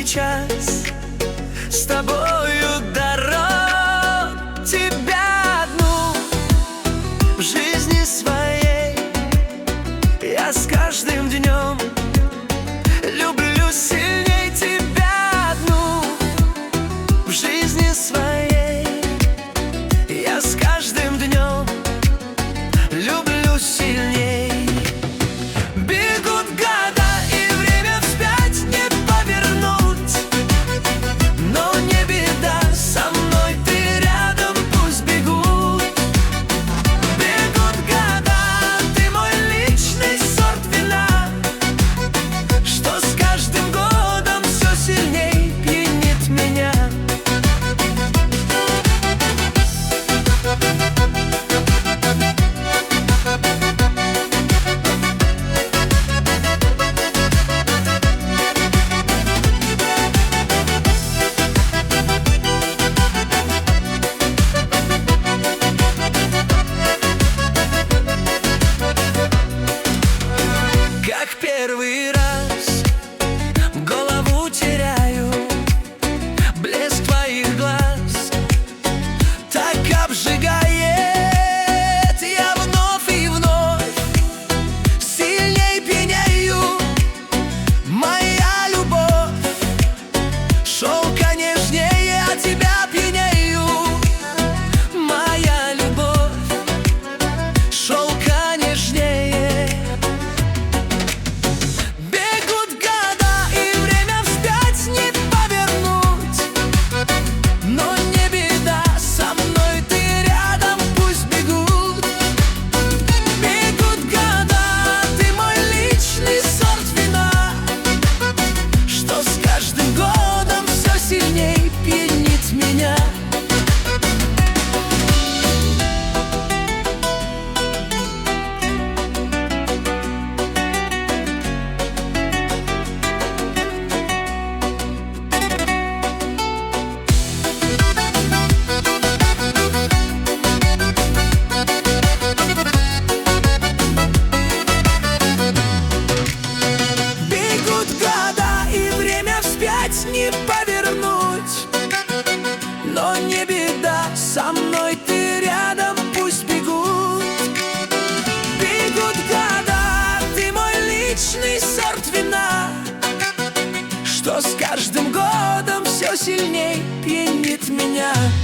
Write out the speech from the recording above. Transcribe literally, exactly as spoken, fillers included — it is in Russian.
сейчас с тобою дорог. Тебя одну в жизни своей я с каждым днем люблю сильней. Тебя одну в жизни своей я с каждым днем люблю сильней. Бегут года, и время вспять не повернуть, но не беда, со мной ты рядом, пусть бегут. Бегут года, ты мой личный сорт вина, что с каждым годом все сильней пьянит меня. Как первый раз голову теряю, блеск твоих глаз так обжигает. Я вновь и вновь сильней пьянею. Моя любовь шелка нежнее, от тебя пьянею. Моя любовь шелка нежнее. Бегут года, и время вспять не повернуть, но не беда, со мной ты рядом, пусть бегут. Бегут года, ты мой личный сорт вина, что с каждым годом все сильней пьянит меня. Бегут года, и время вспять не повернуть, но не беда, со мной ты рядом, пусть бегут. Бегут года, ты мой личный сорт вина, что с каждым годом все сильней пьянит меня.